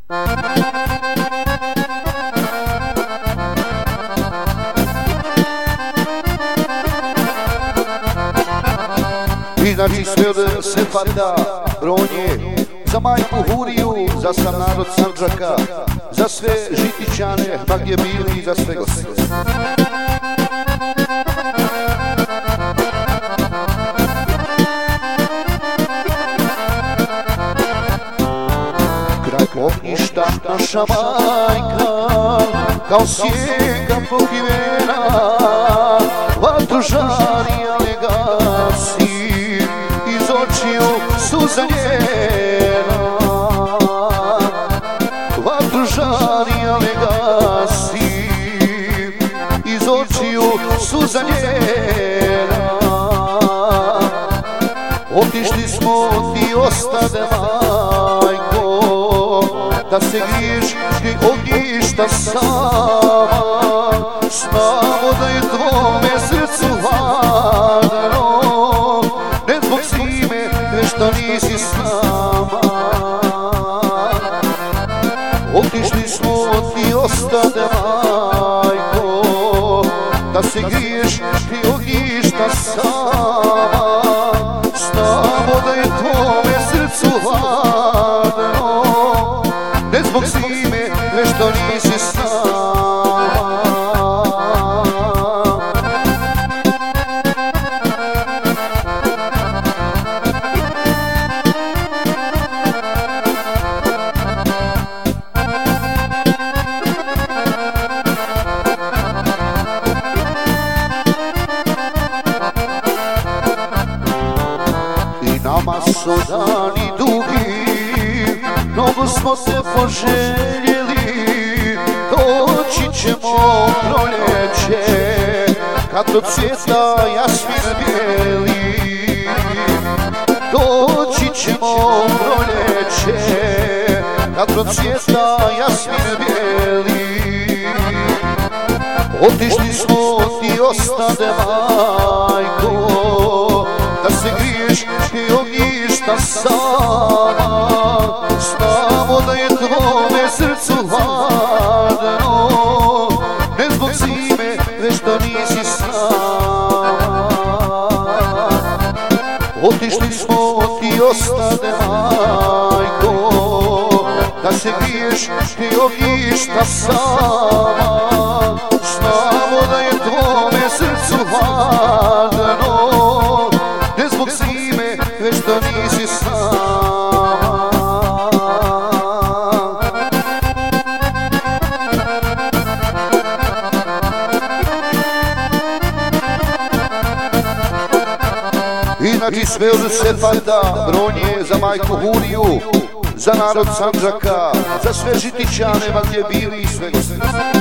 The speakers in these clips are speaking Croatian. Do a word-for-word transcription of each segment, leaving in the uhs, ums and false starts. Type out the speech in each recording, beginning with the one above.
I znači sve od Sefata, Ronje, za majku Huriju, za sam narod Sandžaka, za sve Žitićane, ma gdje bili i za sve goste. Kraj ognjišta naša majka, kao sjeka pokivena, vatru žari, ali gasi, iz očiju suza njena. Vatru žari, ali gasi, iz očiju suza njena. Otišli smo, ti ostade majko, da se griješ ti ognjišta sama. Znamo da je tvome srcu hladno, ne zbog zime, već što nisi s nama. Otišli smo, ti ostade majko, da se griješ ti ognjišta sama. Znamo da je tvome srcu hladno, ne zbog zime, već što nisi s nama. Nama su dani dugi, mnogo smo se poželjeli, doći ćemo proljeće, kad procvjeta jasmin bijeli. Doći ćemo proljeće, kad procvjeta jasmin bijeli. Otišli smo, ti ostade majko, da se griješ ti ognjišta sama. Znamo da je tvome srcu hladno, ne zbog zime, već da nisi s nama. Otišli smo, ti ostade majko, da se griješ ti ognjišta sama. Znamo da je tvome srcu hladno, ne zbog zime, već da nisi s nama. Inači sve od Sefata, Ronje, za majku Huriju, za narod Sandžaka, za sve Žitićane, ma gdje bili i sve goste.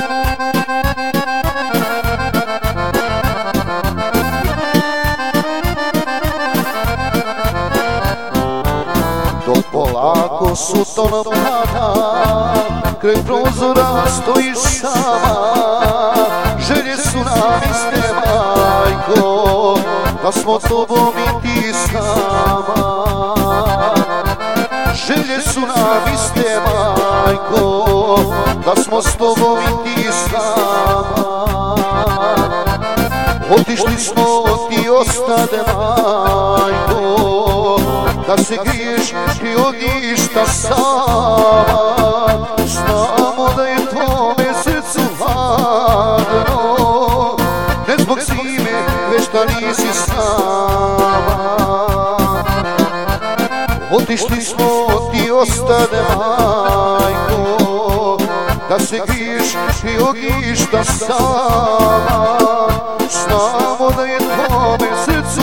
Dok polako sutonom pada, kraj prozora stojiš sama. Želje su nam iste, majko, da smo tobom i ti s nama. Želje su nam iste, majko, da smo s tobom i ti s nama. Otišli smo, ti ostade majko, da se griješ ti ognjišta sama. Znamo da je tvome srcu hladno, ne zbog zime, već da nisi s nama. Otišli smo, ti ostade majko, da se griješ ti ognjišta sama. Znamo da je tvome srcu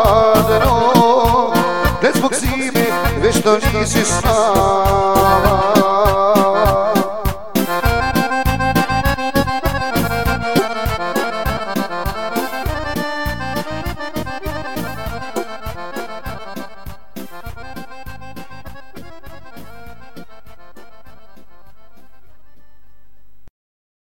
hladno, ne zbog zime, već da nisi s nama.